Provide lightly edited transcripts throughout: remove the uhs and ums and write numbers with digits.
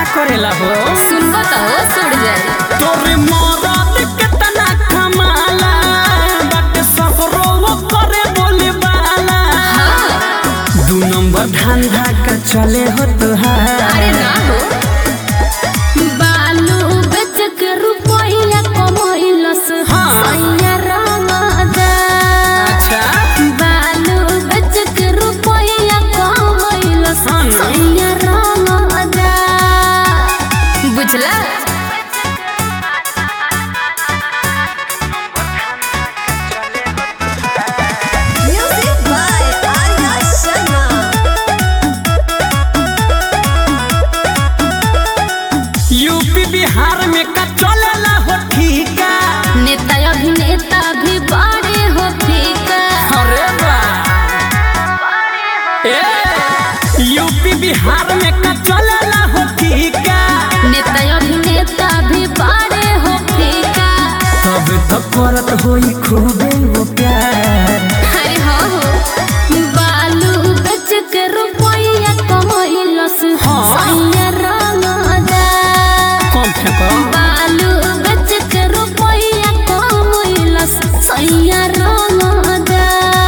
करेला हो सुनबो तो सुड़ जाए तोरे मरद कितना कमाला बट सफरो वो करे बोले बाला दू नंबर धंधा का चले हो तुहार अरे ना हो बालू बेच के रुपया कमाइलस सैया रामदा अच्छा बालू बेच के रुपया कमाइलस सैया रामदा बुझला Music by Arya Sharma. UP Bihar में का चलेला हो ठीका नेता अभिनेता भी बड़े हो फीका अरे बा ए यूपी बिहार में का चलेला हो ठीका नेता अभिनेता भी बड़े हो फीका तब तो करत होई खूबे वो प्यार अरे हो बालू बेच के रुपया कमाइलस सैया रामदा कौन फेंको बालू बेच के रुपया कमाइलस सैया रामदा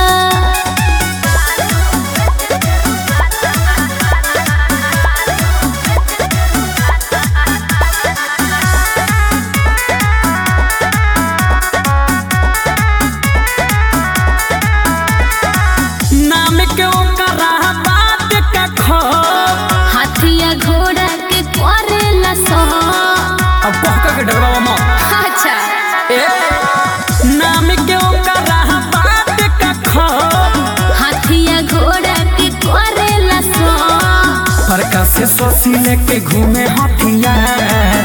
नाम के ओकरा बात का खो हाथिया घोड़ा के करेला सो अब कहका के डरवा मत अच्छा ए नाम के ओकरा बात का खो हाथिया घोड़ा के करेला सो फरका से सोसी लेके घूमे हथियार